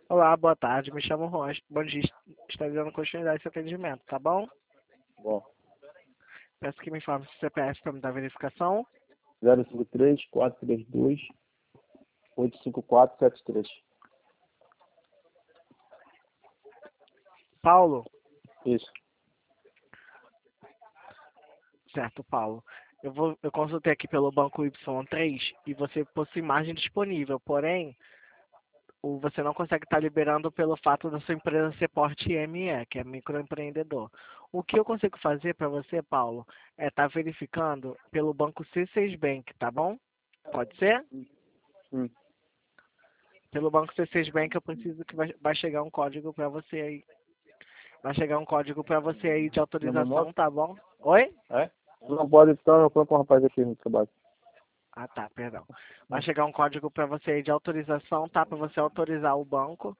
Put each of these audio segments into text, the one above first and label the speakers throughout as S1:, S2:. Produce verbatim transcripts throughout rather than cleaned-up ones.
S1: Olá, boa tarde. Me chamo Juan. Bom dia. Estou dando continuidade a esse atendimento, tá bom?
S2: Bom,
S1: Peço que me informe seu C P F para me dar verificação.
S2: zero cinco três, quatro três dois, oito cinco quatro sete três.
S1: Paulo?
S2: Isso.
S1: Certo, Paulo. Eu, vou, eu consultei aqui pelo banco Y três e você possui margem disponível, porém, o, você não consegue estar liberando pelo fato da sua empresa ser porte M E, que é microempreendedor. O que eu consigo fazer para você, Paulo, é estar verificando pelo banco C seis Bank, tá bom? Pode ser?
S2: Hum.
S1: Pelo banco C seis Bank eu preciso que vai, vai chegar um código para você aí. Vai chegar um código para você aí de
S2: Na minha
S1: autorização,
S2: moto?
S1: tá bom? Oi?
S2: É? Não pode então, eu falo com o rapaz aqui no trabalho.
S1: Ah, tá, perdão. Vai
S2: Hum.
S1: chegar um código para você aí de autorização, tá? Para você autorizar o banco.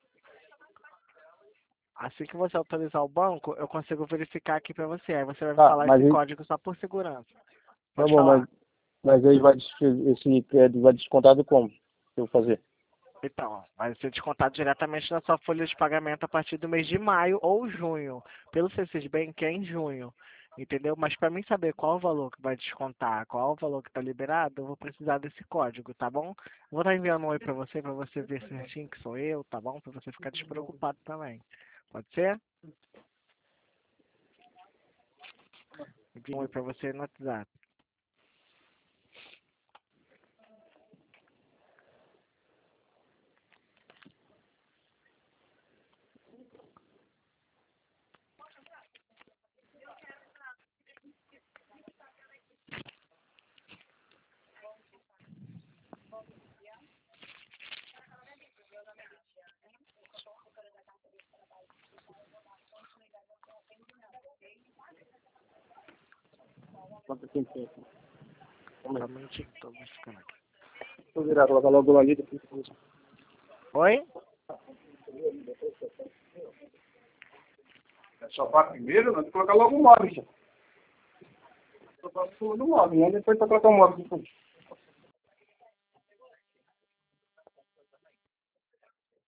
S1: Assim que você autorizar o banco, eu consigo verificar aqui para você. Aí você vai me
S2: Tá,
S1: falar
S2: mas
S1: esse
S2: aí,
S1: código só por segurança.
S2: tá
S1: Pode
S2: bom, mas,
S1: falar.
S2: mas aí vai, des- esse crédito vai descontado como? Eu vou fazer?
S1: Então, vai ser descontado diretamente na sua folha de pagamento a partir do mês de maio ou junho. Pelo C seis Bank é em junho, entendeu? Mas para mim saber qual o valor que vai descontar, qual o valor que está liberado, eu vou precisar desse código, tá bom? Vou estar enviando um oi para você, para você ver certinho que sou eu, tá bom? Para você ficar despreocupado também. Pode ser? Envio um oi para você no WhatsApp.
S2: Quanto tempo tem aqui? Vamos
S1: Só
S2: aí.
S1: um minutinho, tô buscando aqui.
S2: Vou virar, colocar logo lá ali. Depois...
S1: Oi?
S2: É só para primeiro, nós vamos colocar logo o móvel, já. Só para o móvel, né? Depois para colocar o móvel depois.